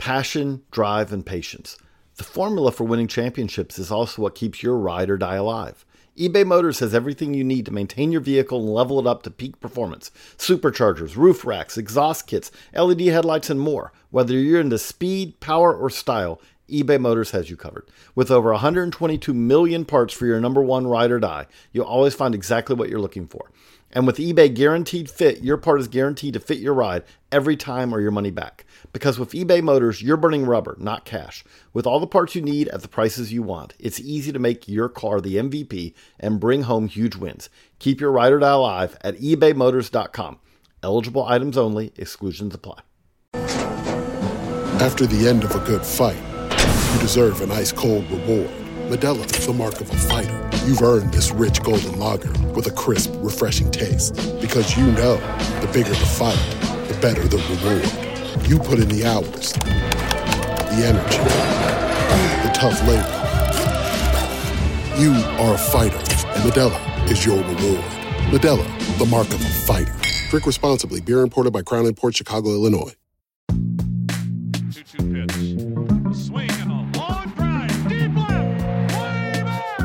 Passion, drive, and patience. The formula for winning championships is also what keeps your ride or die alive. eBay Motors has everything you need to maintain your vehicle and level it up to peak performance. Superchargers, roof racks, exhaust kits, LED headlights, and more. Whether you're into speed, power, or style, eBay Motors has you covered. With over 122 million parts for your number one ride or die, you'll always find exactly what you're looking for. And with eBay Guaranteed Fit, your part is guaranteed to fit your ride every time or your money back. Because with eBay Motors, you're burning rubber, not cash. With all the parts you need at the prices you want, it's easy to make your car the MVP and bring home huge wins. Keep your ride or die alive at ebaymotors.com. Eligible items only. Exclusions apply. After the end of a good fight, you deserve an ice-cold reward. Modelo is the mark of a fighter. You've earned this rich golden lager with a crisp, refreshing taste. Because you know, the bigger the fight, the better the reward. You put in the hours, the energy, the tough labor. You are a fighter, and Modelo is your reward. Modelo, the mark of a fighter. Drink responsibly. Beer imported by Crown Imports, Chicago, Illinois. 2-2 pitch. A swing and a long drive. Deep left. Way back.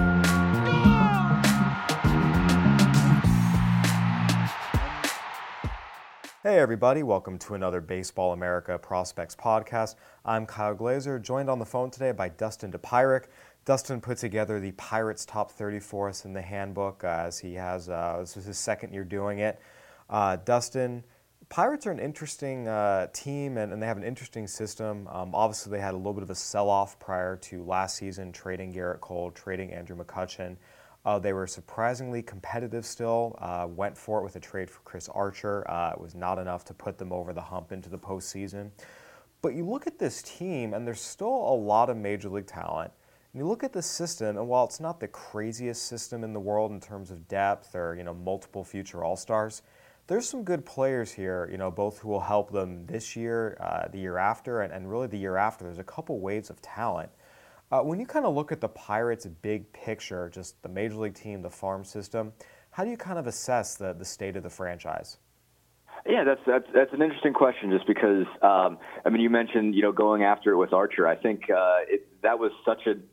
Hey everybody, welcome to another Baseball America Prospects podcast. I'm Kyle Glazer, joined on the phone today by Dustin DePyrick. Dustin put together the Pirates top 30 for us in the handbook as he has, this is his second year doing it. Dustin, Pirates are an interesting team and they have an interesting system. Obviously, they had a little bit of a sell-off prior to last season, trading Garrett Cole, trading Andrew McCutchen. They were surprisingly competitive still, went for it with a trade for Chris Archer. It was not enough to put them over the hump into the postseason. But you look at this team, and there's still a lot of major league talent. And you look at the system, and while it's not the craziest system in the world in terms of depth or multiple future All-Stars, there's some good players here, both who will help them this year, the year after, and really the year after. There's a couple waves of talent. When you kind of look at the Pirates' big picture, just the major league team, the farm system, how do you kind of assess the state of the franchise? Yeah, that's an interesting question. Just because, you mentioned going after it with Archer. I think that was such a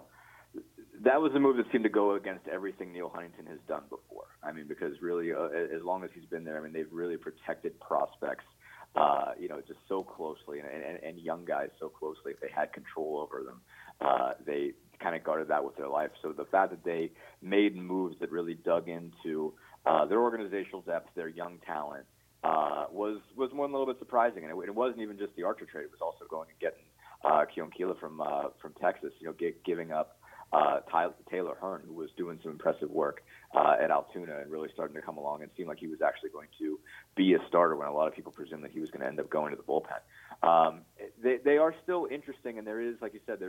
that was a move that seemed to go against everything Neil Huntington has done before. Because really, as long as he's been there, they've really protected prospects, just so closely, and young guys so closely. If they had control over them, they kind of guarded that with their life. So the fact that they made moves that really dug into their organizational depth, their young talent, was one little bit surprising. And it wasn't even just the Archer trade; it was also going and getting Keon Keela from Texas. Giving up Taylor Hearn, who was doing some impressive work at Altoona and really starting to come along and seemed like he was actually going to be a starter when a lot of people presumed that he was going to end up going to the bullpen. They are still interesting, and there is, like you said,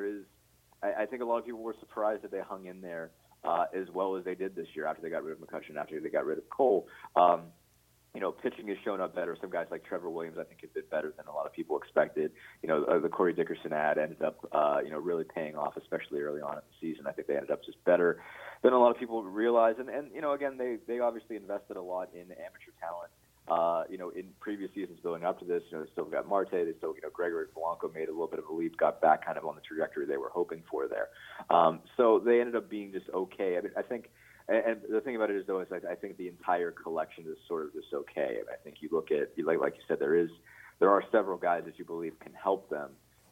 I think a lot of people were surprised that they hung in there as well as they did this year after they got rid of McCutchen, after they got rid of Cole. Pitching has shown up better. Some guys like Trevor Williams, I think, have been better than a lot of people expected. The Corey Dickerson ad ended up, really paying off, especially early on in the season. I think they ended up just better than a lot of people realized. And again, they obviously invested a lot in amateur talent. In previous seasons building up to this, they still got Marte. They still, Gregory Polanco made a little bit of a leap, got back kind of on the trajectory they were hoping for there. So they ended up being just okay. I think. And the thing about it is, though, is I think the entire collection is sort of just okay. I think you look at, like you said, there are several guys that you believe can help them,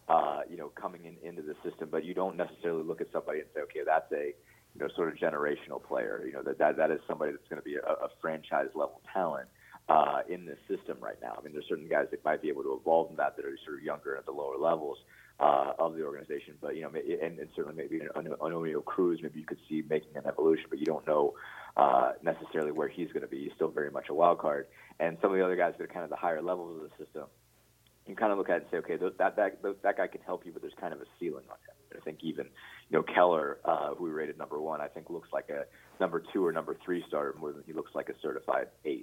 coming into the system, but you don't necessarily look at somebody and say, okay, that's a, sort of generational player. That is somebody that's going to be a franchise level talent in this system right now. There's certain guys that might be able to evolve in that are sort of younger at the lower levels of the organization, but and certainly maybe an Oneil Cruz, maybe you could see making an evolution, but you don't know necessarily where he's going to be. He's still very much a wild card, and some of the other guys that are kind of the higher levels of the system, you kind of look at it and say, okay, that guy can help you, but there's kind of a ceiling on him. I think even Keller, who we rated number 1, I think looks like a number 2 or number 3 starter more than he looks like a certified ace.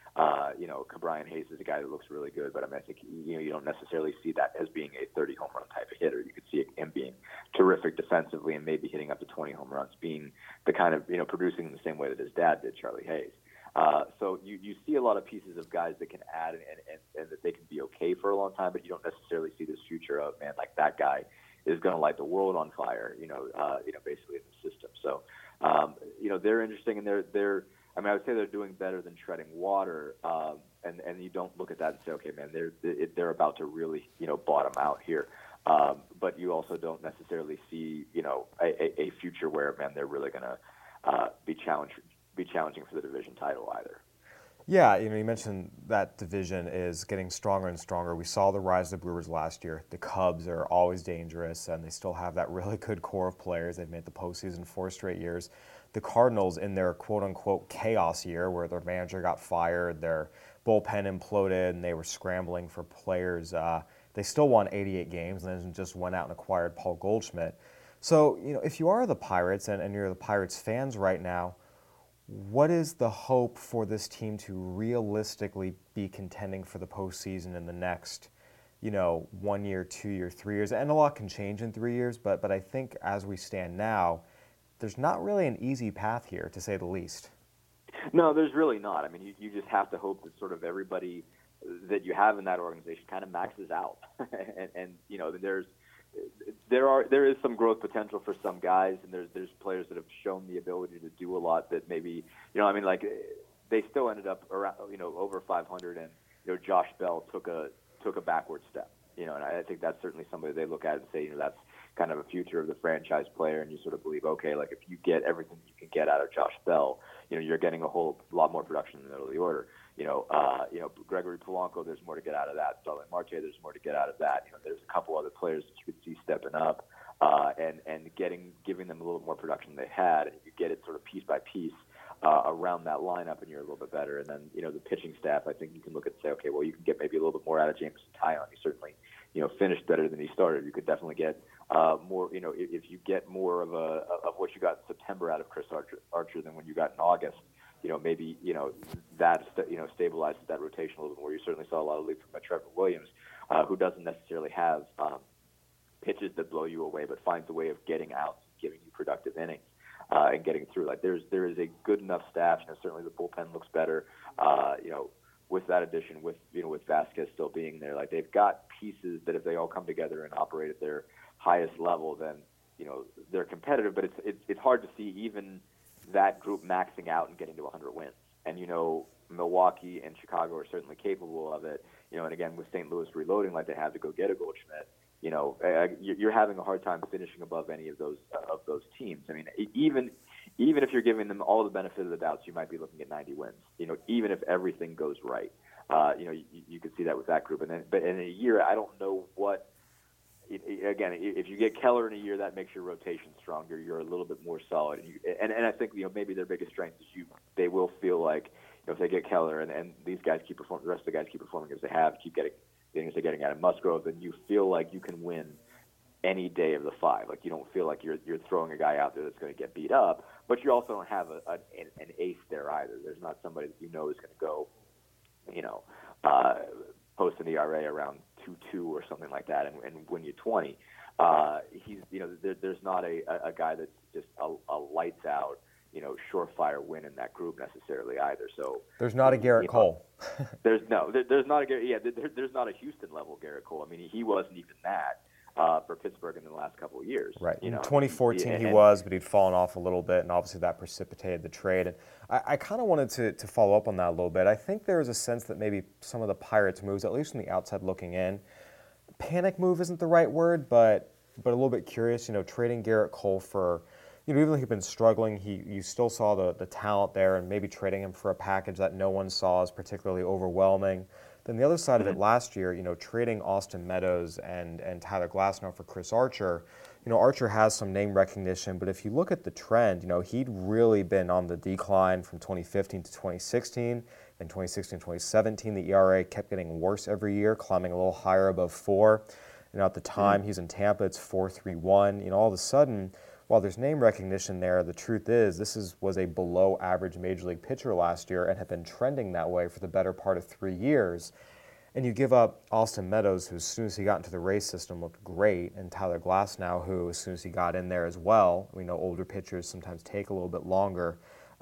Brian Hayes is a guy that looks really good, but I think you don't necessarily see that as being a 30 home run type of hitter. You could see him being terrific defensively and maybe hitting up to 20 home runs, being the kind of producing in the same way that his dad did, Charlie Hayes. So you see a lot of pieces of guys that can add and that they can be okay for a long time, but you don't necessarily see this future of, man, like that guy is going to light the world on fire, basically in the system. So, they're interesting, and I would say they're doing better than treading water. And you don't look at that and say, okay, man, they're about to really, bottom out here. But you also don't necessarily see, a future where, man, they're really going to be challenging for the division title either. Yeah, you mentioned that division is getting stronger and stronger. We saw the rise of the Brewers last year. The Cubs are always dangerous, and they still have that really good core of players. They've made the postseason 4 straight years. The Cardinals, in their quote-unquote chaos year, where their manager got fired, their bullpen imploded, and they were scrambling for players, they still won 88 games and then just went out and acquired Paul Goldschmidt. So, if you are the Pirates and you're the Pirates fans right now, what is the hope for this team to realistically be contending for the postseason in the next, 1 year, 2 year, 3 years? And a lot can change in 3 years, but I think as we stand now, there's not really an easy path here, to say the least. No, there's really not. I mean, you just have to hope that sort of everybody that you have in that organization kind of maxes out, and there is some growth potential for some guys, and there's players that have shown the ability to do a lot that maybe they still ended up around over 500, and Josh Bell took a backward step, and I think that's certainly somebody they look at and say that's kind of a future of the franchise player, and you sort of believe, okay, like if you get everything you can get out of Josh Bell, you're getting a whole lot more production in the middle of the order. Gregory Polanco, there's more to get out of that. Starling Marte, there's more to get out of that. There's a couple other players that you could see stepping up and giving them a little more production than they had, and you get it sort of piece by piece around that lineup, and you're a little bit better. And then the pitching staff, I think you can look at and say, okay, well, you can get maybe a little bit more out of Jameson Taillon. He certainly finished better than he started. You could definitely get more. If you get more of what you got in September out of Chris Archer than when you got in August. Maybe that stabilizes that rotation a little bit more. You certainly saw a lot of leap from Trevor Williams, who doesn't necessarily have pitches that blow you away, but finds a way of getting out, giving you productive innings, and getting through. Like there is a good enough staff. Certainly the bullpen looks better. With that addition, with Vasquez still being there, like they've got pieces that if they all come together and operate at their highest level, then they're competitive. But it's hard to see even that group maxing out and getting to 100 wins. And, Milwaukee and Chicago are certainly capable of it. And again, with St. Louis reloading like they have to go get a Goldschmidt, you're having a hard time finishing above any of those teams. I mean, even if you're giving them all the benefit of the doubts, you might be looking at 90 wins, even if everything goes right. You could see that with that group. But in a year, I don't know what, again, if you get Keller in a year, that makes your rotation stronger. You're a little bit more solid, and I think maybe their biggest strength is they will feel like if they get Keller and these guys keep performing, the rest of the guys keep performing as they have, keep getting things they're getting out of Musgrove, then you feel like you can win any day of the 5. Like you don't feel like you're throwing a guy out there that's going to get beat up, but you also don't have an ace there either. There's not somebody that is going to go, post an ERA around 2.2 or something like that and win you 20. There's not a guy that's just a lights out, surefire win in that group necessarily either. So there's not a Garrett Cole. there's not a Houston level Garrett Cole. I mean, he wasn't even that for Pittsburgh in the last couple of years. Right. In 2014 he was, but he'd fallen off a little bit, and obviously that precipitated the trade. And I kind of wanted to follow up on that a little bit. I think there is a sense that maybe some of the Pirates moves, at least from the outside looking in, panic move isn't the right word, but a little bit curious, trading Garrett Cole for, even though he'd been struggling, you still saw the talent there, and maybe trading him for a package that no one saw as particularly overwhelming. Then the other side of it last year, trading Austin Meadows and Tyler Glasnow for Chris Archer. Archer has some name recognition, but if you look at the trend, he'd really been on the decline from 2015 to 2016. In 2016, 2017, the ERA kept getting worse every year, climbing a little higher above 4. At the time, he's in Tampa, it's 4.31. All of a sudden, while there's name recognition there, the truth is this was a below-average Major League pitcher last year and had been trending that way for the better part of 3 years. And you give up Austin Meadows, who as soon as he got into the Rays system looked great, and Tyler Glasnow, who as soon as he got in there as well, we know older pitchers sometimes take a little bit longer.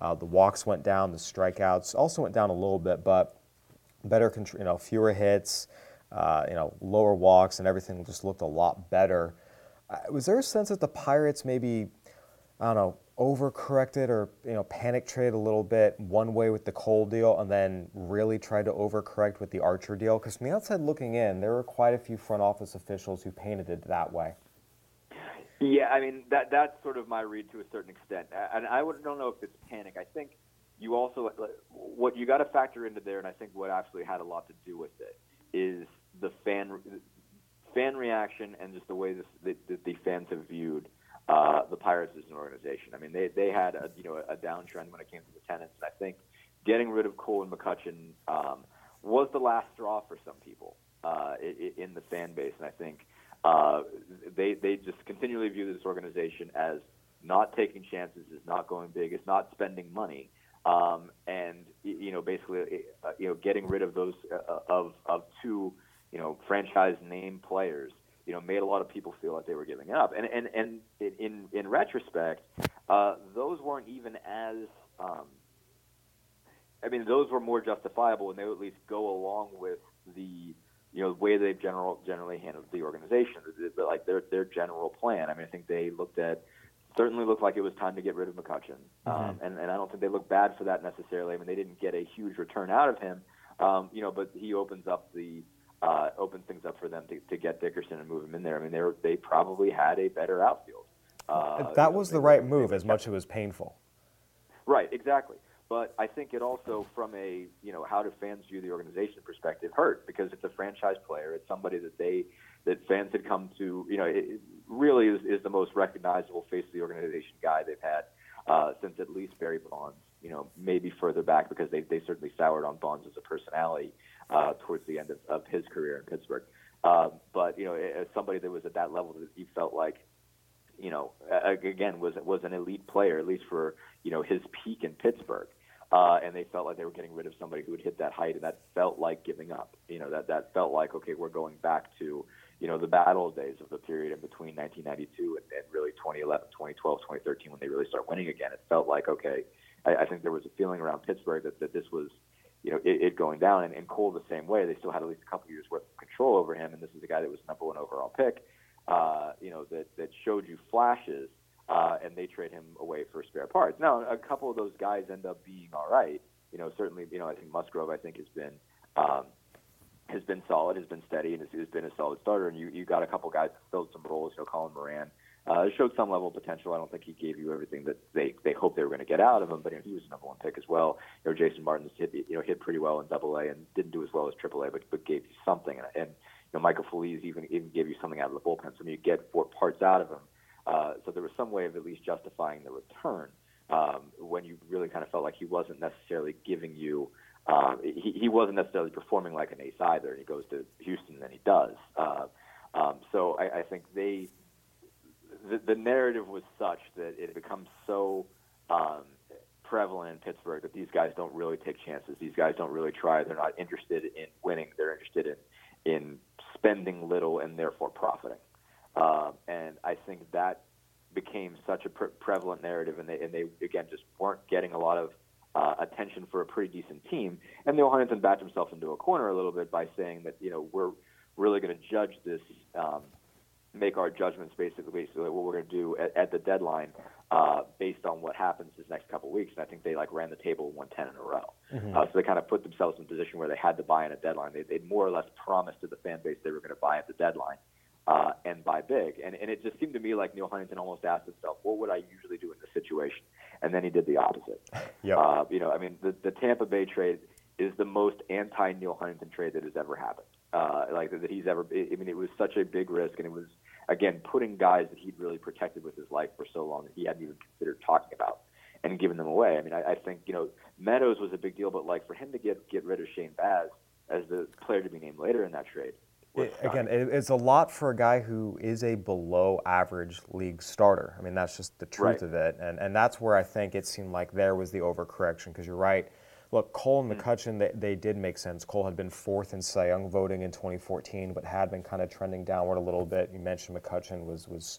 The walks went down, the strikeouts also went down a little bit, but better, fewer hits, lower walks, and everything just looked a lot better. Was there a sense that the Pirates maybe, I don't know, overcorrected or panic traded a little bit one way with the Cole deal and then really tried to overcorrect with the Archer deal? Because from the outside looking in, there were quite a few front office officials who painted it that way. Yeah, I mean, that's sort of my read to a certain extent. And I don't know if it's panic. I think you also, what you got to factor into there, and I think what actually had a lot to do with it, is the fan reaction and just the way the fans have viewed the Pirates as an organization. I mean, they had a downtrend when it came to attendance, and I think getting rid of Cole and McCutchen was the last straw for some people in the fan base, and I think they just continually view this organization as not taking chances, is not going big, is not spending money, and basically getting rid of those of two franchise name players. Made a lot of people feel like they were giving up, and in retrospect, those weren't even as. Those were more justifiable, and they would at least go along with the way they've generally handled the organization, like their general plan. I mean, I think they certainly looked like it was time to get rid of McCutchen, and I don't think they look bad for that necessarily. I mean, they didn't get a huge return out of him, but he opens things up for them to get Dickerson and move him in there. I mean, they probably had a better outfield. That was the right move, as much as it was painful. Right, exactly. But I think it also, from a how do fans view the organization perspective, hurt, because it's a franchise player. It's somebody that fans had come to. It really is the most recognizable face of the organization guy they've had since at least Barry Bonds. Maybe further back, because they certainly soured on Bonds as a personality towards the end of his career in Pittsburgh. But as somebody that was at that level, that he felt like, again, was an elite player, at least for his peak in Pittsburgh. And they felt like they were getting rid of somebody who would hit that height, and that felt like giving up. That felt like, okay, we're going back to the bad old days of the period in between 1992 and really 2011, 2012, 2013, when they really start winning again. It felt like, okay, I think there was a feeling around Pittsburgh that this was it going down, and Cole the same way. They still had at least a couple years worth of control over him, and this is a guy that was number one overall pick, that showed you flashes, and they trade him away for spare parts. Now, a couple of those guys end up being all right. Certainly, I think Musgrove, has been solid, has been steady, and has been a solid starter. And you got a couple guys that filled some roles. Colin Moran showed some level of potential. I don't think he gave you everything that they hoped they were going to get out of him, but he was a number one pick as well. Jason Martin's hit pretty well in Double-A and didn't do as well as Triple-A, but gave you something. And Michael Feliz even gave you something out of the bullpen. So you get 4 parts out of him. So there was some way of at least justifying the return when you really kind of felt like he wasn't necessarily giving you. He wasn't necessarily performing like an ace either. And he goes to Houston, and then he does. So I think the narrative was such that it becomes so prevalent in Pittsburgh that these guys don't really take chances. These guys don't really try. They're not interested in winning. They're interested in spending little and therefore profiting. And I think that became such a prevalent narrative, and they again just weren't getting a lot of attention for a pretty decent team. And Neil Huntington backed himself into a corner a little bit by saying that we're really going to judge this, make our judgments basically what we're going to do at the deadline based on what happens this next couple of weeks. And I think they ran the table and won 10 in a row. So they kind of put themselves in a position where they had to buy in a deadline. They'd more or less promised to the fan base they were going to buy at the deadline. And buy big. And it just seemed to me like Neil Huntington almost asked himself, what would I usually do in this situation? And then he did the opposite. Yep. The Tampa Bay trade is the most anti-Neil Huntington trade that has ever happened. That he's ever. It was such a big risk, and it was, again, putting guys that he'd really protected with his life for so long that he hadn't even considered talking about and giving them away. I think Meadows was a big deal, but for him to get rid of Shane Baz as the player to be named later in that trade. It's a lot for a guy who is a below-average league starter. That's just the truth of it. And that's where I think it seemed like there was the overcorrection, because you're right. Look, Cole and McCutchen, they did make sense. Cole had been 4th in Cy Young voting in 2014, but had been kind of trending downward a little bit. You mentioned McCutchen was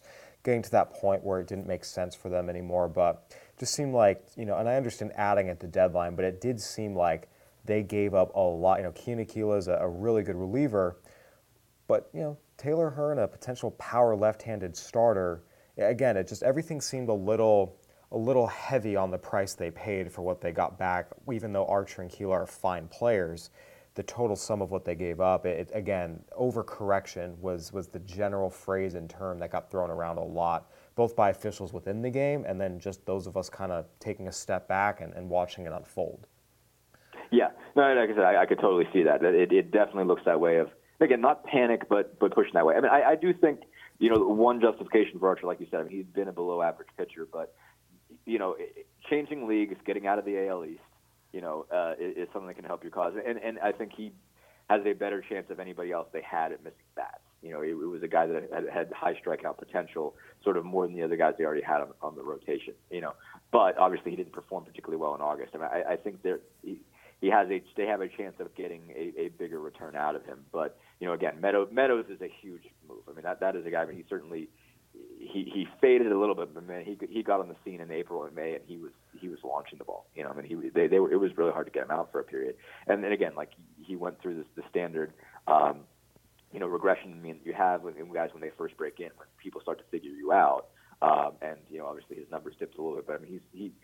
getting to that point where it didn't make sense for them anymore. But it just seemed like, and I understand adding at the deadline, but it did seem like they gave up a lot. Keane Aquila is a really good reliever, but, Taylor Hearn, a potential power left-handed starter, again, it just, everything seemed a little heavy on the price they paid for what they got back. Even though Archer and Keeler are fine players, the total sum of what they gave up, again, overcorrection was the general phrase and term that got thrown around a lot, both by officials within the game and then just those of us kind of taking a step back and watching it unfold. Yeah, no, like I said, I could totally see that. It definitely looks that way of, again, not panic, but pushing that way. I mean, I do think, one justification for Archer, like you said, I mean, he's been a below-average pitcher, but, changing leagues, getting out of the AL East, is something that can help your cause. And I think he has a better chance of anybody else they had at missing bats. It was a guy that had high strikeout potential, sort of more than the other guys they already had on the rotation, But obviously he didn't perform particularly well in August. I mean, I think they have a chance of getting a bigger return out of him. But, again, Meadows is a huge move. I mean, that is a guy, I mean, he certainly he faded a little bit, but man, he got on the scene in April and May, and he was launching the ball. I mean, it was really hard to get him out for a period. And then again, like he went through the standard, regression. I mean, you have with guys when they first break in, when people start to figure you out, and obviously his numbers dipped a little bit, but I mean,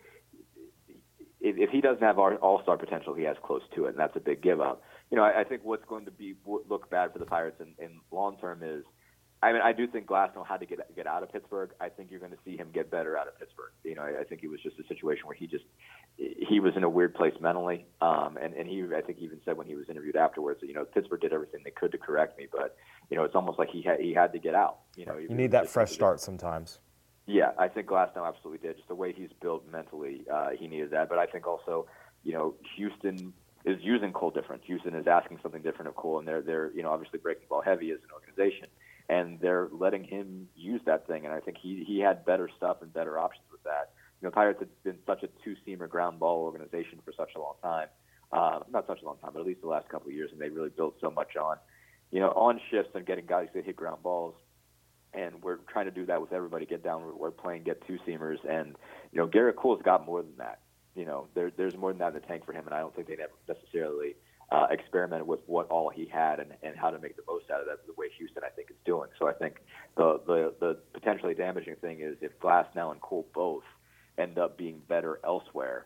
if he doesn't have all-star potential, he has close to it, and that's a big give up. I think what's going to look bad for the Pirates in long term is, I mean, I do think Glasnow had to get out of Pittsburgh. I think you're going to see him get better out of Pittsburgh. I think it was just a situation where he was in a weird place mentally, and I think he even said when he was interviewed afterwards, Pittsburgh did everything they could to correct me, but it's almost like he had to get out. You need that fresh start sometimes. Yeah, I think Glasnow absolutely did. Just the way he's built mentally, he needed that. But I think also, Houston is using Cole different. Houston is asking something different of Cole, and they're obviously breaking ball heavy as an organization, and they're letting him use that thing. And I think he had better stuff and better options with that. Pirates have been such a two-seamer ground ball organization for such a long time. Not such a long time, but at least the last couple of years, and they really built so much on shifts and getting guys that hit ground balls. And we're trying to do that with everybody. Get down, we're playing get two-seamers, and Garrett Cole's got more than that. There's more than that in the tank for him, and I don't think they necessarily experimented with what all he had and how to make the most out of that the way Houston I think is doing. So I think the potentially damaging thing is if Glasnow and Cole both end up being better elsewhere,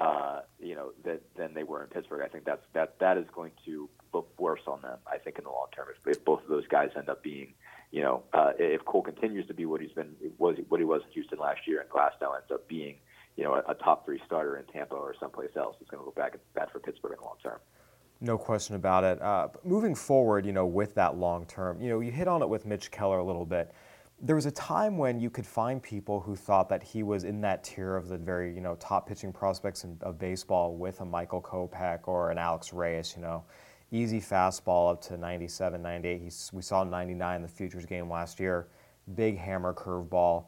than they were in Pittsburgh. I think that is going to look worse on them. I think in the long term, if both of those guys end up being, if Cole continues to be what he was in Houston last year, and Glasnow ends up being, a top 3 starter in Tampa or someplace else, it's going to look bad for Pittsburgh in the long term. No question about it. Moving forward, with that long term, you hit on it with Mitch Keller a little bit. There was a time when you could find people who thought that he was in that tier of the very, top pitching prospects of baseball with a Michael Kopech or an Alex Reyes, easy fastball up to 97, 98. We saw 99 in the Futures game last year, big hammer curveball.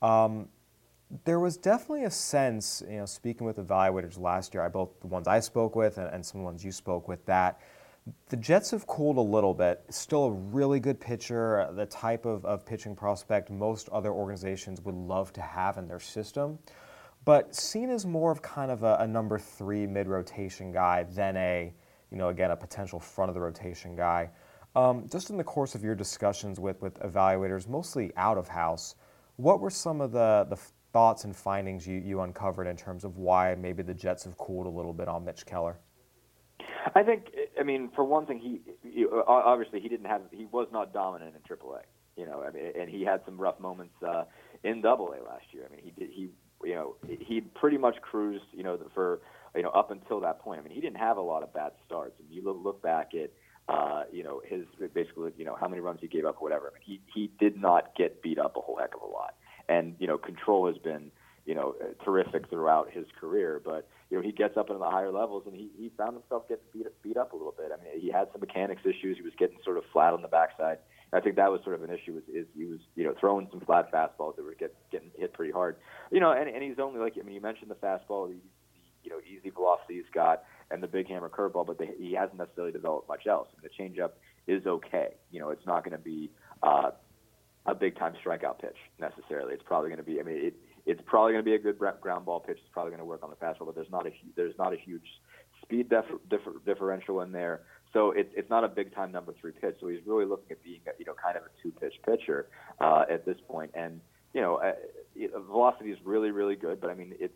There was definitely a sense, speaking with evaluators last year, both the ones I spoke with and some ones you spoke with, that the Jets have cooled a little bit. Still a really good pitcher, the type of pitching prospect most other organizations would love to have in their system, but seen as more of kind of a number 3 mid-rotation guy than a potential front of the rotation guy. Just in the course of your discussions with evaluators, mostly out of house, what were some of the thoughts and findings you uncovered in terms of why maybe the Jets have cooled a little bit on Mitch Keller? I think, for one thing, he obviously he was not dominant in AAA, and he had some rough moments in AA last year. I mean, he pretty much cruised, for up until that point. I mean, he didn't have a lot of bad starts. And you look back at his basically how many runs he gave up or whatever. I mean, he did not get beat up a whole heck of a lot, and control has been terrific throughout his career, but he gets up into the higher levels, and he found himself getting beat up a little bit. I mean, he had some mechanics issues. He was getting sort of flat on the backside. I think that was sort of an issue. Is he was throwing some flat fastballs that were getting hit pretty hard. And he's only you mentioned the fastball, the easy velocity he's got, and the big hammer curveball, but he hasn't necessarily developed much else. And the changeup is okay. It's not going to be a big time strikeout pitch necessarily. It's probably going to be. I mean, it's probably going to be a good ground ball pitch. It's probably going to work on the fastball, but there's not a huge speed differential in there. So it's not a big time number 3 pitch. So he's really looking at being kind of a 2-pitch pitcher at this point. And velocity is really, really good, but I mean it's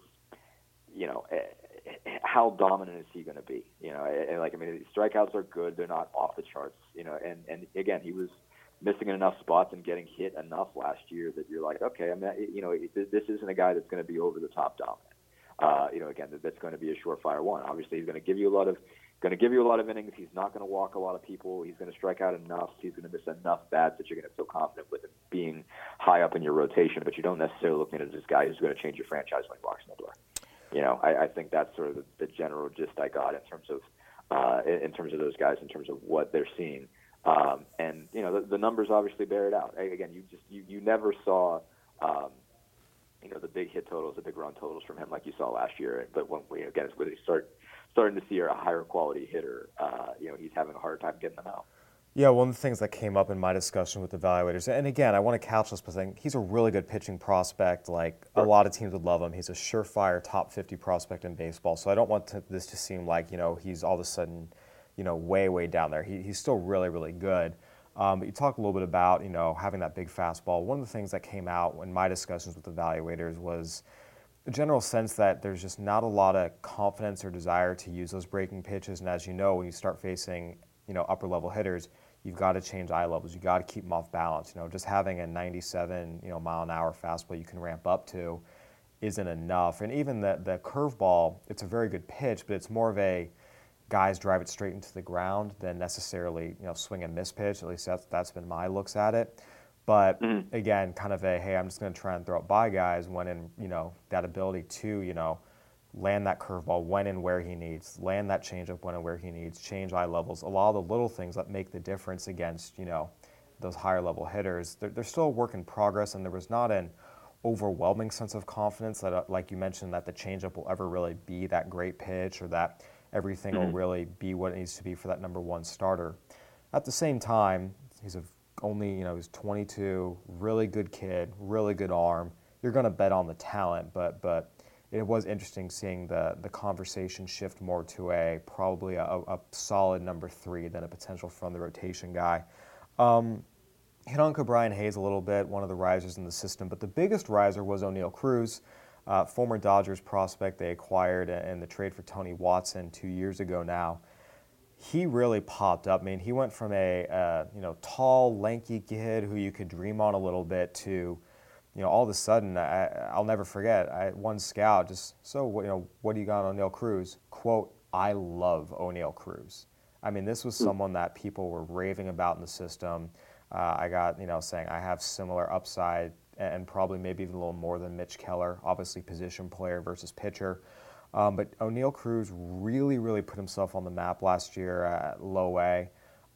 how dominant is he going to be? Strikeouts are good. They're not off the charts. And again, he was missing in enough spots and getting hit enough last year that you're like, okay, I mean, this isn't a guy that's going to be over the top dominant. Again, that's going to be a surefire one. Obviously, he's going to give you a lot of innings. He's not going to walk a lot of people. He's going to strike out enough. He's going to miss enough bats that you're going to feel confident with him being high up in your rotation. But you don't necessarily look at it as this guy who's going to change your franchise when he walks in the door. I think that's sort of the general gist I got in terms of those guys, in terms of what they're seeing. And the numbers obviously bear it out. Again, you never saw the big hit totals, the big run totals from him like you saw last year. But when we starting to see a higher quality hitter, he's having a hard time getting them out. Yeah, one of the things that came up in my discussion with evaluators, and again, I want to couch this by saying he's a really good pitching prospect. Like, a lot of teams would love him. He's a surefire top 50 prospect in baseball. So I don't want this to seem like, he's all of a sudden, way, way down there. He's still really, really good. But you talked a little bit about, having that big fastball. One of the things that came out in my discussions with evaluators was the general sense that there's just not a lot of confidence or desire to use those breaking pitches. And as you know, when you start facing, upper level hitters, you've got to change eye levels. You've got to keep them off balance. Just having a 97, mile an hour fastball you can ramp up to isn't enough. And even the curveball, it's a very good pitch, but it's more of a guys drive it straight into the ground than necessarily, swing and miss pitch. At least that's been my looks at it. But again, kind of hey, I'm just going to try and throw it by guys when in, that ability to, land that curveball when and where he needs, land that changeup when and where he needs, change eye levels, a lot of the little things that make the difference against, those higher level hitters. They're still a work in progress, and there was not an overwhelming sense of confidence that, like you mentioned, that the changeup will ever really be that great pitch or that everything will really be what it needs to be for that number 1 starter. At the same time, he's he's 22, really good kid, really good arm. You're going to bet on the talent, but it was interesting seeing the conversation shift more to probably a solid number 3 than a potential from the rotation guy. Hit on Ke'Bryan Hayes a little bit, one of the risers in the system, but the biggest riser was O'Neal Cruz, former Dodgers prospect they acquired in the trade for Tony Watson 2 years ago now. He really popped up. I mean, he went from a tall, lanky kid who you could dream on a little bit to, all of a sudden, I'll never forget, one scout just, what do you got on O'Neal Cruz? Quote, I love O'Neal Cruz. I mean, this was someone that people were raving about in the system. I got, saying I have similar upside and probably maybe even a little more than Mitch Keller, obviously position player versus pitcher. But O'Neal Cruz really, really put himself on the map last year at low A.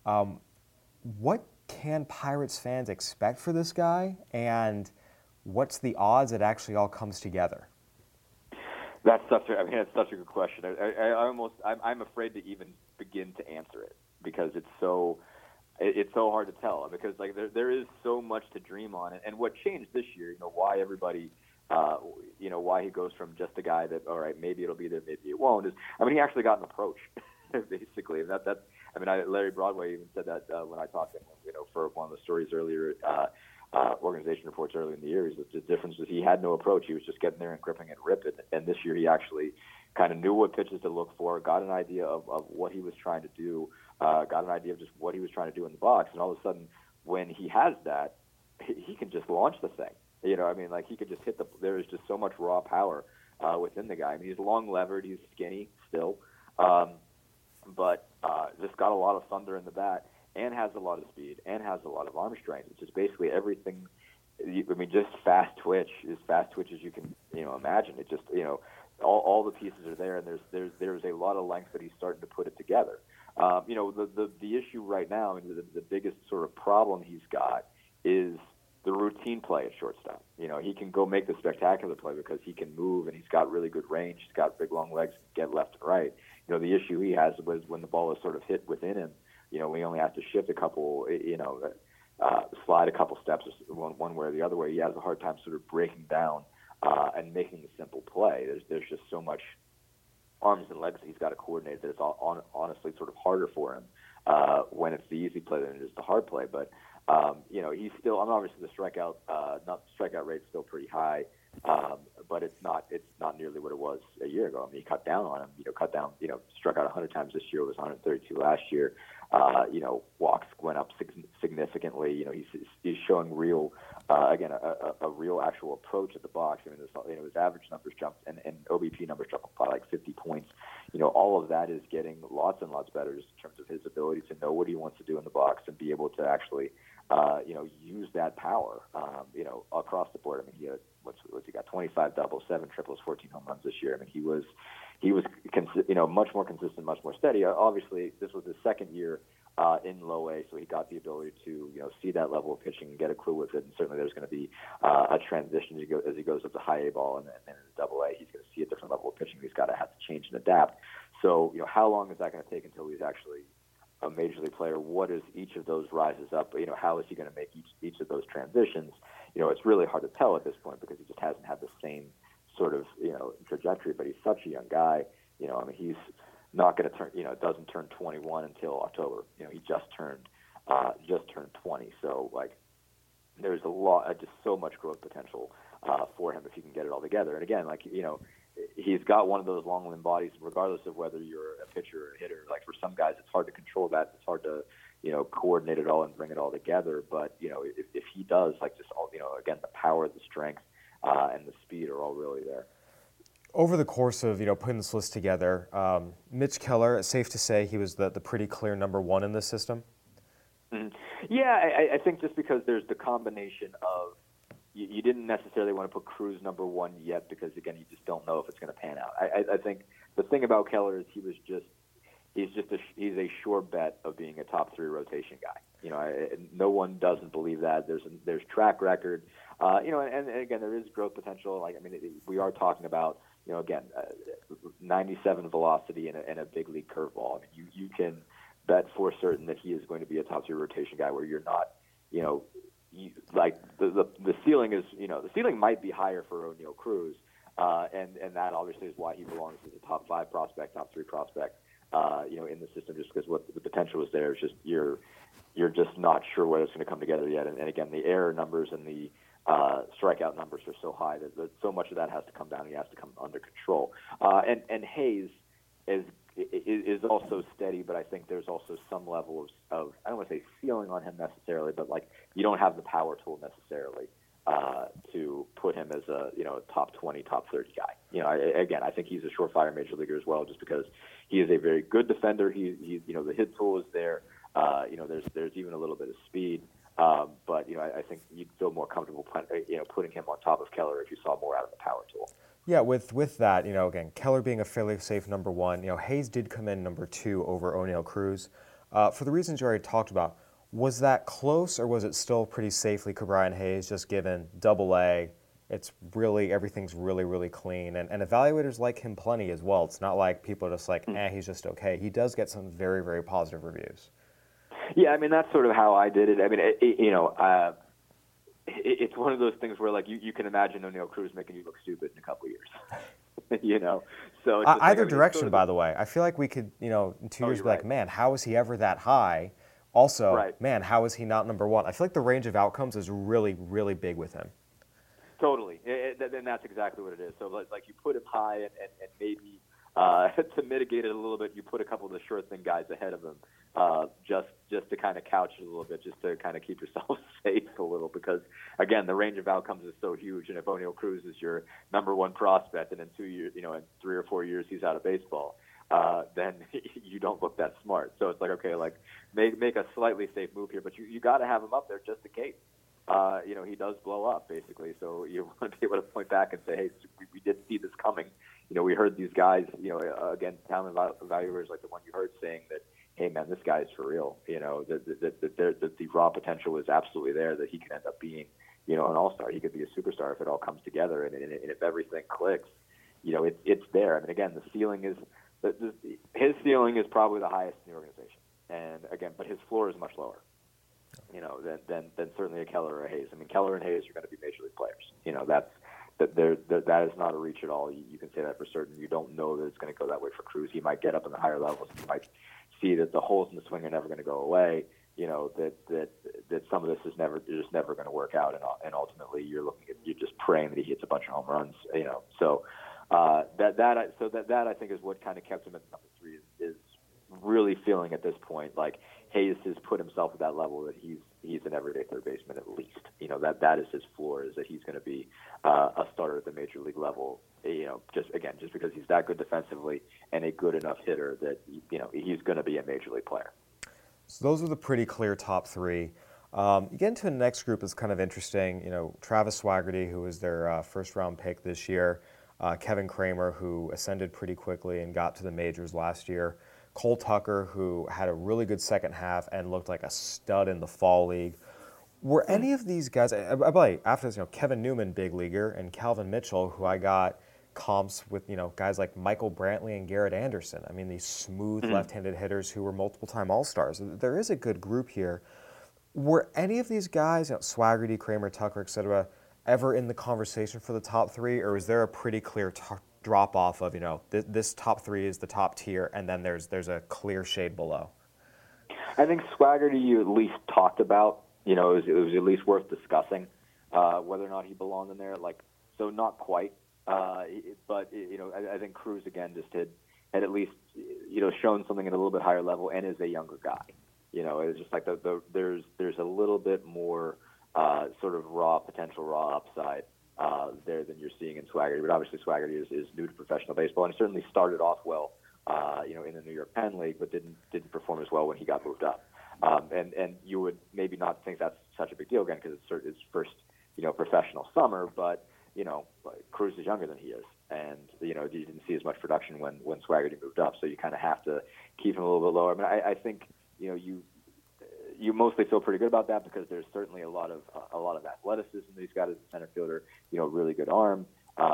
What can Pirates fans expect for this guy? And what's the odds it actually all comes together? That's such a good question. I'm afraid to even begin to answer it because it's so hard to tell because there is so much to dream on. And what changed this year, why everybody, why he goes from just a guy that, all right, maybe it'll be there, maybe it won't, is, he actually got an approach, basically. Larry Broadway even said that when I talked to him, for one of the stories earlier, organization reports earlier in the year, the difference was he had no approach. He was just getting there and gripping and ripping. And this year he actually kind of knew what pitches to look for, got an idea of what he was trying to do, got an idea of just what he was trying to do in the box. And all of a sudden, when he has that, he can just launch the thing. He could just hit there is just so much raw power within the guy. He's long levered, he's skinny still, but just got a lot of thunder in the bat and has a lot of speed and has a lot of arm strength. It's just basically everything. Just fast twitch, as fast twitch as you can, imagine. It just, all the pieces are there, and there's a lot of length that he's starting to put it together. The issue right now, the biggest sort of problem he's got is the routine play at shortstop. He can go make the spectacular play because he can move and he's got really good range. He's got big long legs, get left and right. The issue he has was when the ball is sort of hit within him. We only have to shift a couple, slide a couple steps one way or the other way. He has a hard time sort of breaking down and making the simple play. There's just so much arms and legs that he's got to coordinate that it's honestly sort of harder for him when it's the easy play than it is the hard play. But he's still. I mean, obviously the strikeout rate's still pretty high, but it's not nearly what it was a year ago. I mean, he cut down on him. Struck out 100 times this year. It was 132 last year. Walks went up significantly. He's showing real, a real actual approach at the box. I mean, his average numbers jumped and OBP numbers jumped by like 50 points. All of that is getting lots and lots better just in terms of his ability to know what he wants to do in the box and be able to actually, use that power, across the board. I mean, he had, he got 25 doubles, 7 triples, 14 home runs this year. I mean, he was much more consistent, much more steady. Obviously, this was his second year in low A, so he got the ability to see that level of pitching and get a clue with it. And certainly, there's going to be a transition as he goes up to high A ball and then in double A. He's going to see a different level of pitching. He's got to have to change and adapt. So, how long is that going to take until he's actually a major league player? What is each of those rises up? How is he going to make each of those transitions? It's really hard to tell at this point because he just hasn't had the same sort of trajectory. But he's such a young guy. I mean, he's not going to turn. Doesn't turn 21 until October. He just turned 20. So there's just so much growth potential for him if he can get it all together. And again, he's got one of those long limb bodies, regardless of whether you're a pitcher or a hitter. Like for some guys, it's hard to control that. It's hard to, coordinate it all and bring it all together. But, if he does, again, the power, the strength, and the speed are all really there. Over the course of, putting this list together, Mitch Keller, it's safe to say he was the pretty clear number one in this system? Mm-hmm. Yeah, I think just because there's the combination of, you didn't necessarily want to put Cruz number one yet because, again, you just don't know if it's going to pan out. I think the thing about Keller is he's a sure bet of being a top 3 rotation guy. No one doesn't believe that. There's track record, and again, there is growth potential. We are talking about, 97 velocity and a big league curveball. I mean, you can bet for certain that he is going to be a top 3 rotation guy where you're not, the ceiling is, the ceiling might be higher for O'Neal Cruz, and that obviously is why he belongs as a top 5 prospect, top 3 prospect, in the system, just because what the potential is there. It's just you're just not sure whether it's going to come together yet. And again, the error numbers and the strikeout numbers are so high that so much of that has to come down. He has to come under control. And Hayes is also steady, but I think there's also some level of I don't want to say ceiling on him necessarily, but you don't have the power tool necessarily to put him as a top 20, top 30 guy. I think he's a surefire major leaguer as well, just because he is a very good defender. He the hit tool is there. There's even a little bit of speed. But I think you'd feel more comfortable putting him on top of Keller if you saw more out of the power tool. Yeah, with that, again, Keller being a fairly safe number one, Hayes did come in number 2 over O'Neal Cruz. For the reasons you already talked about, was that close or was it still pretty safely Ke'Bryan Hayes, just given double A? It's really, everything's really, really clean. And evaluators like him plenty as well. It's not like people are just like, he's just okay. He does get some very, very positive reviews. Yeah, I mean, that's sort of how I did it. I mean, it's one of those things where, you can imagine O'Neal Cruz making you look stupid in a couple of years. So it's either direction, by the way. I feel like we could, in 2 years, be like, man, how is he ever that high? Also, man, how is he not number one? I feel like the range of outcomes is really, really big with him. Totally, and that's exactly what it is. So, you put him high, and maybe to mitigate it a little bit, you put a couple of the sure thing guys ahead of him, just to kind of couch it a little bit, just to kind of keep yourself safe a little, because again, the range of outcomes is so huge. And if O'Neal Cruz is your number one prospect, and in 2 years, in 3 or 4 years he's out of baseball, then you don't look that smart. So it's okay, make a slightly safe move here, but you got to have him up there just in case. He does blow up, basically. So you want to be able to point back and say, hey, we did see this coming. We heard these guys, again, talent evaluators like the one you heard saying that, hey, man, this guy is for real. The raw potential is absolutely there, that he can end up being, an all-star. He could be a superstar if it all comes together. And if everything clicks, it's there. I mean, again, the ceiling is his ceiling is probably the highest in the organization. And again, but his floor is much lower. than certainly a Keller or a Hayes. I mean, Keller and Hayes are going to be major league players. That is not a reach at all. You can say that for certain. You don't know that it's going to go that way for Cruz. He might get up in the higher levels. He might see that the holes in the swing are never going to go away. That some of this is just never going to work out, and ultimately you're just praying that he hits a bunch of home runs. So that I think is what kind of kept him at number 3 is really feeling at this point like Hayes has put himself at that level that he's an everyday third baseman at least. That is his floor, is that he's going to be a starter at the major league level. Just because he's that good defensively and a good enough hitter that he's going to be a major league player. So those are the pretty clear top 3. You get into the next group is kind of interesting. Travis Swaggerty, who was their first-round pick this year. Kevin Kramer, who ascended pretty quickly and got to the majors last year. Cole Tucker, who had a really good second half and looked like a stud in the fall league. Were any of these guys, after this, Kevin Newman, big leaguer, and Calvin Mitchell, who I got comps with, guys like Michael Brantley and Garrett Anderson. I mean, these smooth left-handed hitters who were multiple-time All-Stars. There is a good group here. Were any of these guys, Swaggerty, Kramer, Tucker, etc., ever in the conversation for the top 3, or is there a pretty clear drop-off of, this top 3 is the top tier, and then there's a clear shade below? I think Swaggerty you at least talked about. It was at least worth discussing whether or not he belonged in there. So not quite. But I think Cruz again just had at least shown something at a little bit higher level and is a younger guy. It's just like there's a little bit more sort of potential raw upside there than you're seeing in Swaggerty. But obviously Swaggerty is new to professional baseball and certainly started off well in the New York Penn League, but didn't perform as well when he got moved up. And you would maybe not think that's such a big deal again because it's his first professional summer, but Cruz is younger than he is, and you didn't see as much production when Swaggerty moved up, so you kind of have to keep him a little bit lower. I mean, I think you mostly feel pretty good about that because there's certainly a lot of athleticism that he's got as a center fielder. Really good arm.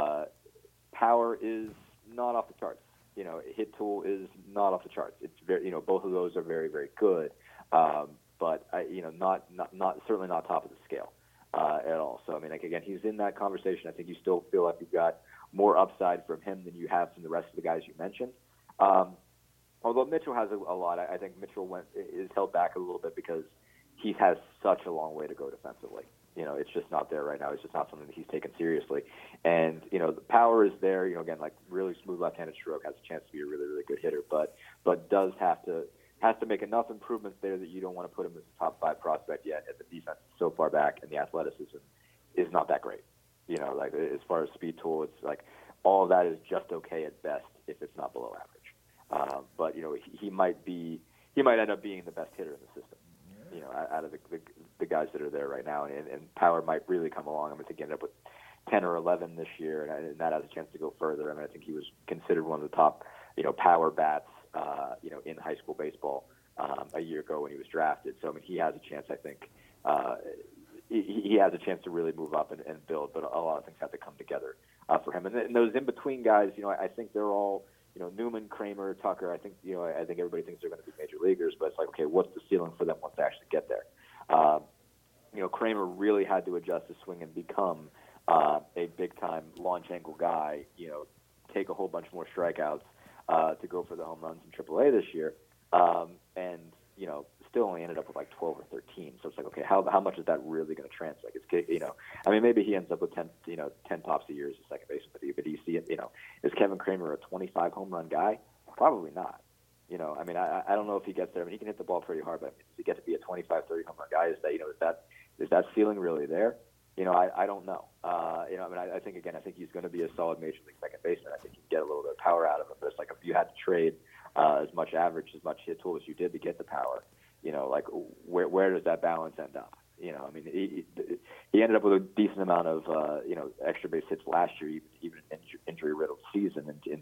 Power is not off the charts. Hit tool is not off the charts. It's very both of those are very, very good, but not certainly not top of the scale. At all. So, I mean, again, he's in that conversation. I think you still feel like you've got more upside from him than you have from the rest of the guys you mentioned. Although Mitchell has a lot, I think Mitchell is held back a little bit because he has such a long way to go defensively. It's just not there right now. It's just not something that he's taken seriously. And, the power is there. Again, like really smooth left-handed stroke, has a chance to be a really, really good hitter, but does has to make enough improvements there that you don't want to put him as a top 5 prospect yet. At the defense is so far back, and the athleticism is not that great. As far as speed tool, it's like all of that is just okay at best if it's not below average. But he might end up being the best hitter in the system. Out of the guys that are there right now, and power might really come along. I think he ended up with 10 or 11 this year, and that has a chance to go further. I mean, I think he was considered one of the top, power bats. In high school baseball a year ago when he was drafted. So, I mean, he has a chance, I think. He has a chance to really move up and build, but a lot of things have to come together for him. And those in-between guys, I think they're all, Newman, Kramer, Tucker, I think everybody thinks they're going to be major leaguers, but it's like, okay, what's the ceiling for them once they actually get there? Kramer really had to adjust his swing and become a big-time launch angle guy, take a whole bunch more strikeouts, to go for the home runs in AAA this year, and still only ended up with like 12 or 13. So it's like, okay, how much is that really going to translate? It's maybe he ends up with 10 pops a year as a second baseman, but do you see it? Is Kevin Kramer a 25 home run guy? Probably not. I don't know if he gets there. I mean, he can hit the ball pretty hard, but does he get to be a 25, 30 home run guy? Is that ceiling really there? I don't know. I think he's going to be a solid major league second baseman. I think you can get a little bit of power out of him. But it's like if you had to trade as much average, as much hit tool as you did to get the power, where does that balance end up? He ended up with a decent amount of extra base hits last year, even in injury riddled season in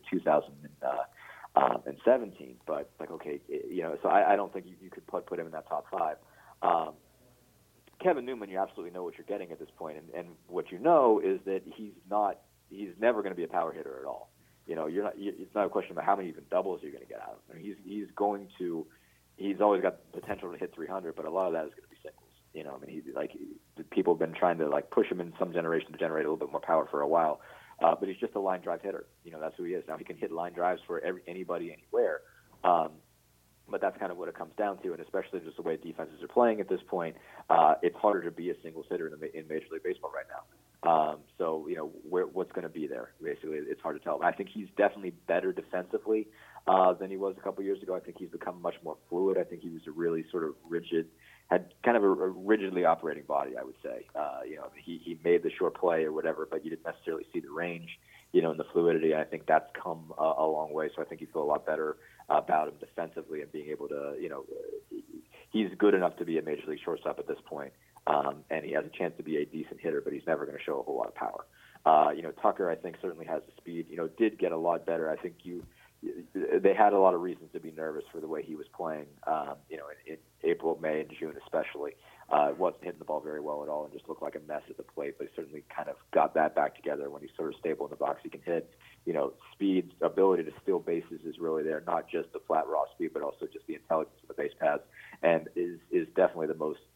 2017. But like, okay, so I don't think you could put him in that top 5. Kevin Newman, you absolutely know what you're getting at this point, and what you know is that he's never going to be a power hitter at all. It's not a question about how many even doubles you're going to get out of him. He's always got the potential to hit 300, but a lot of that is going to be singles. I mean, people have been trying to push him in some generation to generate a little bit more power for a while, but he's just a line drive hitter. That's who he is. Now he can hit line drives for anybody, anywhere. But that's kind of what it comes down to, and especially just the way defenses are playing at this point, it's harder to be a singles hitter in Major League Baseball right now. So what's going to be there? Basically, it's hard to tell. I think he's definitely better defensively than he was a couple years ago. I think he's become much more fluid. I think he was a really sort of had kind of a rigidly operating body, I would say. He made the short play or whatever, but you didn't necessarily see the range, and the fluidity. And I think that's come a long way. So I think you feel a lot better about him defensively and being able to, he's good enough to be a major league shortstop at this point. And he has a chance to be a decent hitter, but he's never going to show a whole lot of power. Tucker, I think, certainly has the speed, did get a lot better. I think they had a lot of reasons to be nervous for the way he was playing, in April, May, and June especially. Wasn't hitting the ball very well at all and just looked like a mess at the plate, but he certainly kind of got that back together. When he's sort of stable in the box, he can hit. Speed, ability to steal bases is really there, not just the flat raw speed, but also just the intelligence of the base paths, and is definitely the most,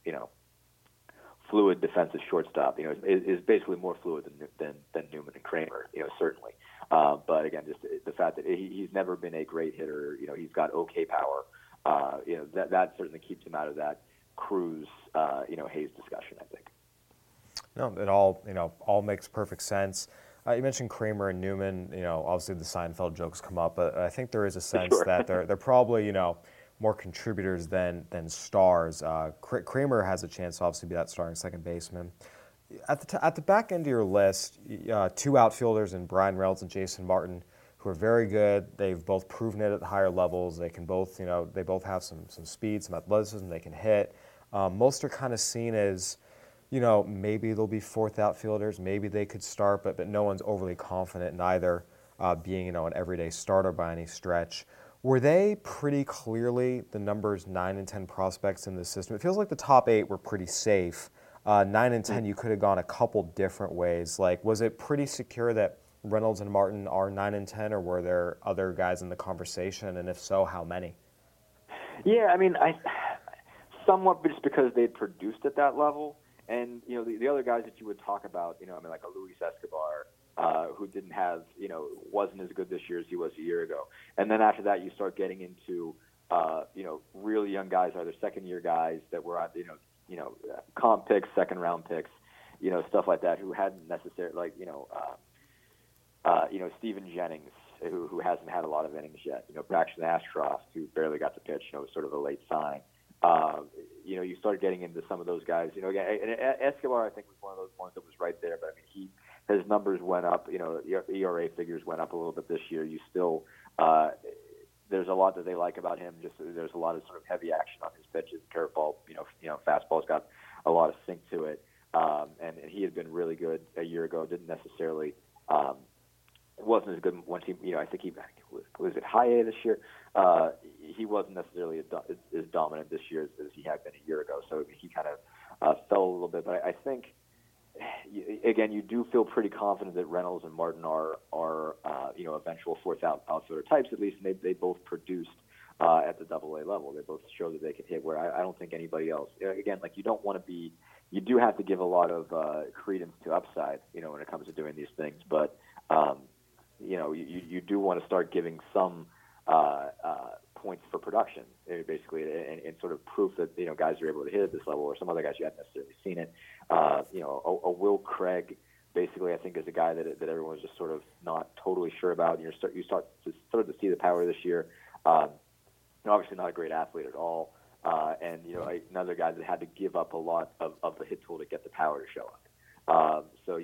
fluid defensive shortstop. Is basically more fluid than Newman and Kramer, certainly. But again, just the fact that he's never been a great hitter, he's got okay power. That certainly keeps him out of that Cruz, Hayes discussion, I think. No, it all makes perfect sense. You mentioned Kramer and Newman. Obviously the Seinfeld jokes come up, but I think there is a sense that they're probably more contributors than stars. Kramer has a chance to obviously be that starting second baseman. At the back end of your list, two outfielders in Bryan Reynolds and Jason Martin, who are very good. They've both proven it at higher levels. They can both, they both have some speed, some athleticism. They can hit. Most are kind of seen as, maybe they'll be fourth outfielders. Maybe they could start, but no one's overly confident in either being, an everyday starter by any stretch. Were they pretty clearly the numbers 9 and 10 prospects in the system? It feels like the top 8 were pretty safe. 9 and 10, you could have gone a couple different ways. Was it pretty secure that Reynolds and Martin are 9 and 10, or were there other guys in the conversation? And if so, how many? Yeah, I mean, somewhat just because they'd produced at that level. And, the other guys that you would talk about, like a Luis Escobar, who didn't have, wasn't as good this year as he was a year ago. And then after that, you start getting into, really young guys, either second-year guys that were on, comp picks, second-round picks, stuff like that, who hadn't necessarily, Steven Jennings, who hasn't had a lot of innings yet. Braxton Ashcroft, who barely got to pitch, was sort of a late sign. You start getting into some of those guys. Again, and Escobar, I think, was one of those ones that was right there. But I mean, his numbers went up. ERA figures went up a little bit this year. You still, there's a lot that they like about him. Just there's a lot of sort of heavy action on his pitches. Curveball, fastball's got a lot of sink to it. And he had been really good a year ago. Didn't necessarily. It wasn't as good once I think he was it high A this year. He wasn't necessarily as dominant this year as he had been a year ago. So he kind of fell a little bit. But I think, again, you do feel pretty confident that Reynolds and Martin are eventual fourth outfielder types at least. And they both produced at the AA level. They both show that they can hit. Where I don't think anybody else. Again, you don't want to be. You do have to give a lot of credence to upside. When it comes to doing these things, but. You do want to start giving some points for production, basically, and sort of proof that guys are able to hit at this level, or some other guys you haven't necessarily seen it. A Will Craig, basically, I think is a guy that everyone's just sort of not totally sure about. And you start to see the power this year. Obviously, not a great athlete at all, and another guy that had to give up a lot of the hit tool to get the power to show up. So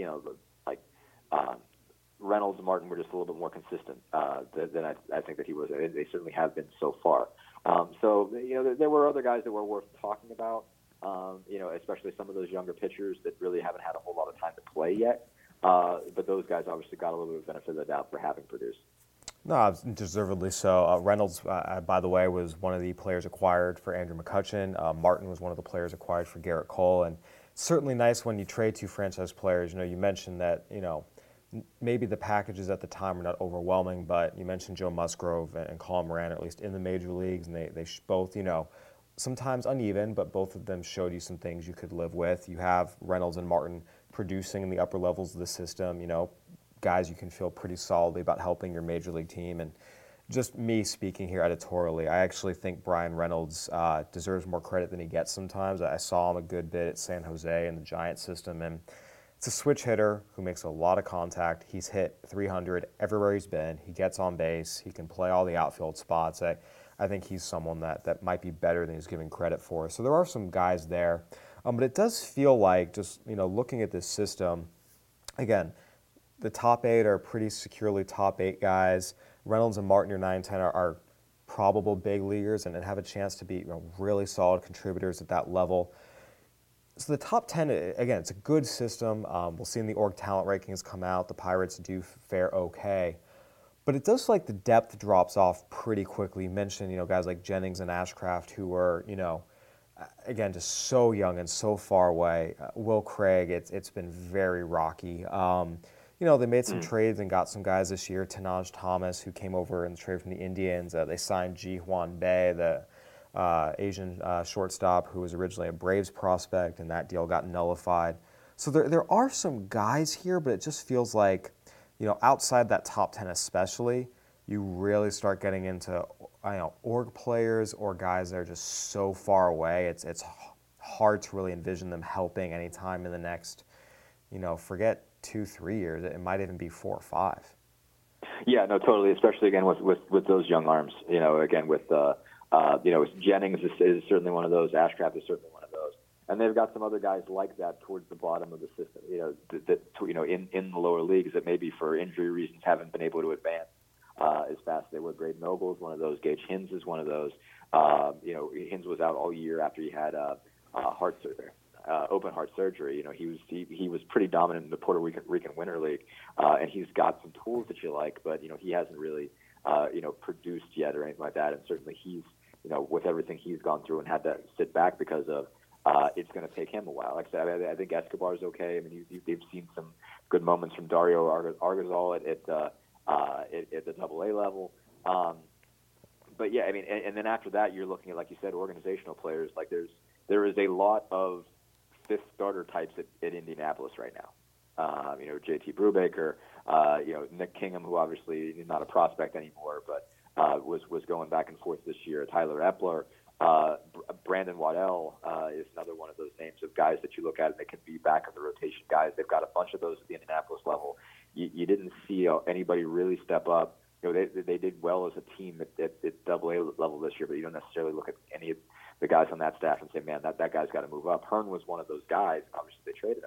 Reynolds and Martin were just a little bit more consistent than I think that he was. They certainly have been so far. So there were other guys that were worth talking about. Especially some of those younger pitchers that really haven't had a whole lot of time to play yet. But those guys obviously got a little bit of benefit of the doubt for having produced. No, deservedly so. Reynolds, by the way, was one of the players acquired for Andrew McCutchen. Martin was one of the players acquired for Garrett Cole, and certainly nice when you trade two franchise players. You mentioned that maybe the packages at the time were not overwhelming, but you mentioned Joe Musgrove and Colin Moran, at least in the major leagues, and they both, sometimes uneven, but both of them showed you some things you could live with. You have Reynolds and Martin producing in the upper levels of the system, guys you can feel pretty solidly about helping your major league team. And just me speaking here editorially, I actually think Brian Reynolds deserves more credit than he gets sometimes. I saw him a good bit at San Jose in the Giants system, and it's a switch hitter who makes a lot of contact. He's hit 300 everywhere he's been. He gets on base. He can play all the outfield spots. I think he's someone that might be better than he's given credit for. So there are some guys there. But it does feel like, just looking at this system, again, the top 8 are pretty securely top 8 guys. Reynolds and Martin, your 9-10, are probable big leaguers and have a chance to be really solid contributors at that level. So the top 10, again, it's a good system. We'll see in the org talent rankings come out. The Pirates do fare okay. But it does feel like the depth drops off pretty quickly. You mentioned, guys like Jennings and Ashcraft who are, again, just so young and so far away. Will Craig, it's been very rocky. They made some trades and got some guys this year. Tanaj Thomas, who came over in the trade from the Indians. They signed Ji Hwan Bae, the Asian shortstop who was originally a Braves prospect, and that deal got nullified. So there are some guys here, but it just feels like, outside that top 10 especially, you really start getting into org players or guys that are just so far away. It's hard to really envision them helping anytime in the next, forget 2-3 years. It might even be 4 or 5. Yeah, no, totally. Especially again with those young arms. Again with Jennings is certainly one of those. Ashcraft is certainly one of those. And they've got some other guys like that towards the bottom of the system, in the lower leagues that maybe for injury reasons haven't been able to advance as fast as they were. Braden Noble is one of those. Gage Hins is one of those. Hins was out all year after he had heart surgery, open heart surgery. He was pretty dominant in the Puerto Rican Winter League, and he's got some tools that you like, but he hasn't really produced yet or anything like that. And certainly he's with everything he's gone through and had to sit back because of. It's going to take him a while. Like I said, I think Escobar's okay. I mean, they've seen some good moments from Dario Argazal at the AA level. But yeah, I mean, and then after that, you're looking at, like you said, organizational players. Like there is a lot of fifth starter types at Indianapolis right now. JT Brubaker, Nick Kingham, who obviously is not a prospect anymore, but was going back and forth this year. Tyler Epler. Brandon Waddell is another one of those names of guys that you look at and they can be back in the rotation guys. They've got a bunch of those at the Indianapolis level. You didn't see anybody really step up. They did well as a team at AA level this year, but you don't necessarily look at any of the guys on that staff and say, man, that guy's got to move up. Hearn was one of those guys. Obviously, they traded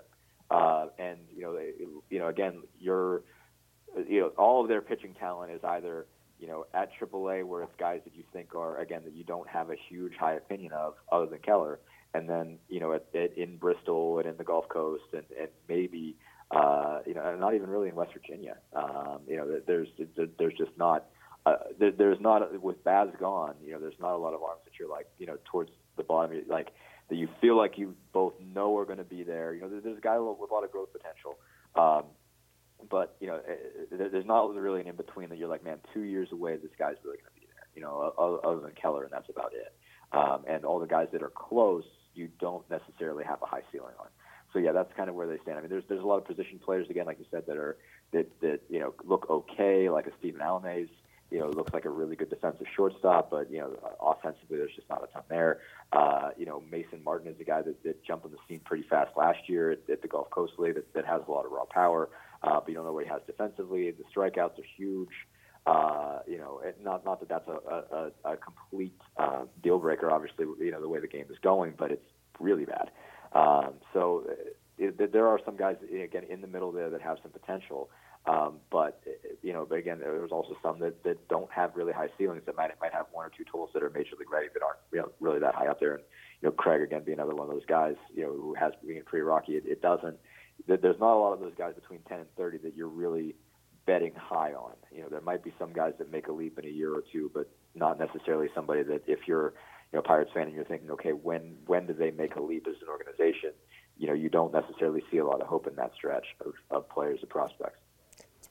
him. Again, all of their pitching talent is either at AAA, where it's guys that you think are, again, that you don't have a huge high opinion of other than Keller, and then, in Bristol and in the Gulf Coast and maybe, not even really in West Virginia. There's just not, there's not, with Baz gone, there's not a lot of arms that you're like, towards the bottom, like, that you feel like you both know are going to be there. There's a guy with a lot of growth potential. But, there's not really an in-between that you're like, man, 2 years away, this guy's really going to be there, other than Keller, and that's about it. And all the guys that are close, you don't necessarily have a high ceiling on. So, yeah, that's kind of where they stand. I mean, there's a lot of position players, again, like you said, that look okay, like a Stephen Alamaze, looks like a really good defensive shortstop, but, offensively, there's just not a ton there. Mason Martin is a guy that jumped on the scene pretty fast last year at the Gulf Coast League that has a lot of raw power. But you don't know what he has defensively. The strikeouts are huge. Not that that's a complete deal breaker, obviously, the way the game is going, but it's really bad. So there are some guys, again, in the middle there that have some potential. But again, there's also some that don't have really high ceilings that might have one or two tools that are major league ready that aren't really that high up there. And, Craig, again, being another one of those guys, who has been pretty rocky. It doesn't. There's not a lot of those guys between 10 and 30 that you're really betting high on. There might be some guys that make a leap in a year or two, but not necessarily somebody that if you're a Pirates fan and you're thinking, okay, when do they make a leap as an organization? You don't necessarily see a lot of hope in that stretch of players or prospects. It's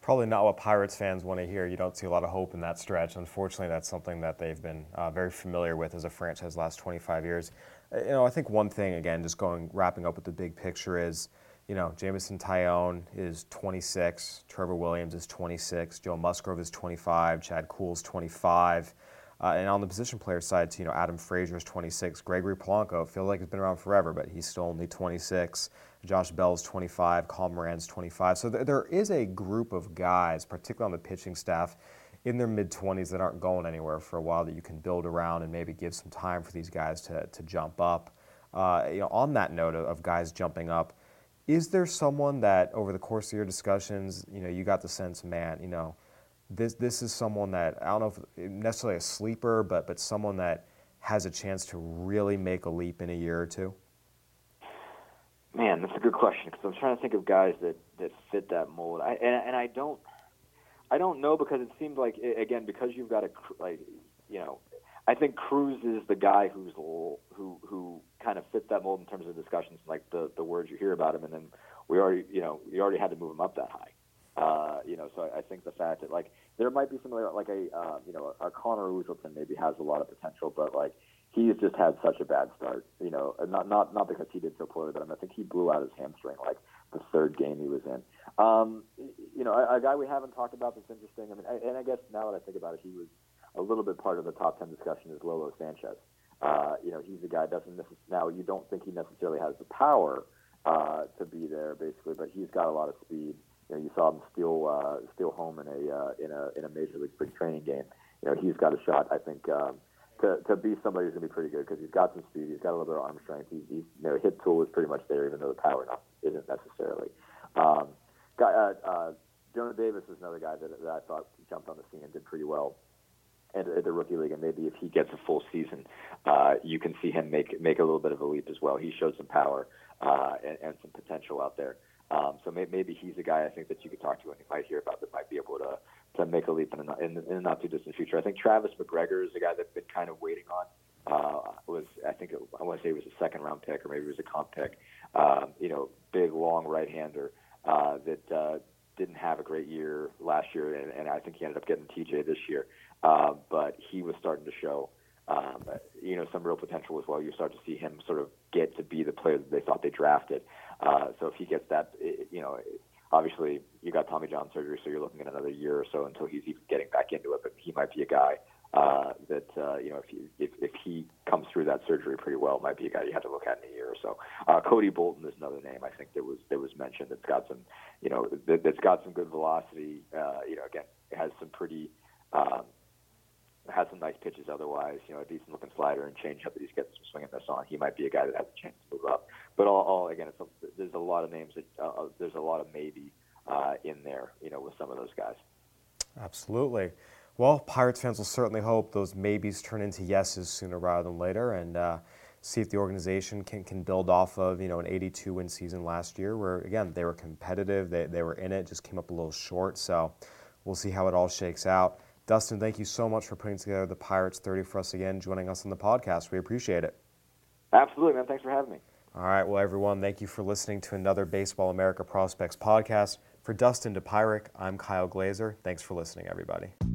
Probably not what Pirates fans want to hear. You don't see a lot of hope in that stretch. Unfortunately, that's something that they've been very familiar with as a franchise the last 25 years. I think one thing, again, just wrapping up with the big picture is, Jameson Taillon is 26, Trevor Williams is 26, Joe Musgrove is 25, Chad Kuhl's 25. And on the position player side, too, Adam Frazier is 26. Gregory Polanco, feels like he's been around forever, but he's still only 26. Josh Bell's 25. Colin Moran's 25. So there is a group of guys, particularly on the pitching staff, in their mid-20s that aren't going anywhere for a while that you can build around and maybe give some time for these guys to jump up. On that note of guys jumping up, is there someone that over the course of your discussions, you got the sense, man, this is someone that, I don't know if necessarily a sleeper, but someone that has a chance to really make a leap in a year or two? Man, that's a good question because I'm trying to think of guys that fit that mold. I don't know because it seems like, again, because you've got I think Cruz is the guy who kind of fits that mold in terms of discussions, like the words you hear about him, and then you already had to move him up that high. So I think the fact that there might be somebody like a Connor Uzzelton maybe has a lot of potential, but he's just had such a bad start. Not because he did so poorly, but I think he blew out his hamstring the third game he was in. A guy we haven't talked about that's interesting. And I guess now that I think about it, he was a little bit part of the top 10 discussion is Lolo Sanchez. He's a guy now you don't think he necessarily has the power to be there basically, but he's got a lot of speed. You saw him steal home in a major league spring training game. He's got a shot, I think, to be somebody who's going to be pretty good because he's got some speed. He's got a little bit of arm strength. He's hit tool is pretty much there, even though the power isn't necessarily. Jonah Davis is another guy that I thought jumped on the scene and did pretty well at the rookie league, and maybe if he gets a full season, you can see him make a little bit of a leap as well. He showed some power and some potential out there. So maybe he's a guy I think that you could talk to and you might hear about that might be able to make a leap in the not too distant future. I think Travis McGregor is a guy that's been kind of waiting on. I want to say he was a second round pick or maybe he was a comp pick. Big long right hander that didn't have a great year last year, and I think he ended up getting TJ this year. But he was starting to show some real potential as well. You start to see him sort of get to be the player that they thought they drafted. So if he gets that, obviously you got Tommy John surgery, so you're looking at another year or so until he's even getting back into it. But he might be a guy that if he comes through that surgery pretty well, might be a guy you have to look at in a year or so. Cody Bolton is another name I think that was mentioned that's got some that's got some good velocity. Again, it has some pretty. Has some nice pitches otherwise, a decent looking slider and changeup that he's getting some swing and miss on. He might be a guy that has a chance to move up. But again, there's a lot of names that there's a lot of maybe in there, with some of those guys. Absolutely. Well, Pirates fans will certainly hope those maybes turn into yeses sooner rather than later, and see if the organization can build off of an 82-win season last year, where again they were competitive, they were in it, just came up a little short. So we'll see how it all shakes out. Dustin, thank you so much for putting together the Pirates 30 for us again, joining us on the podcast. We appreciate it. Absolutely, man. Thanks for having me. All right. Well, everyone, thank you for listening to another Baseball America Prospects podcast. For Dustin DePyrick, I'm Kyle Glazer. Thanks for listening, everybody.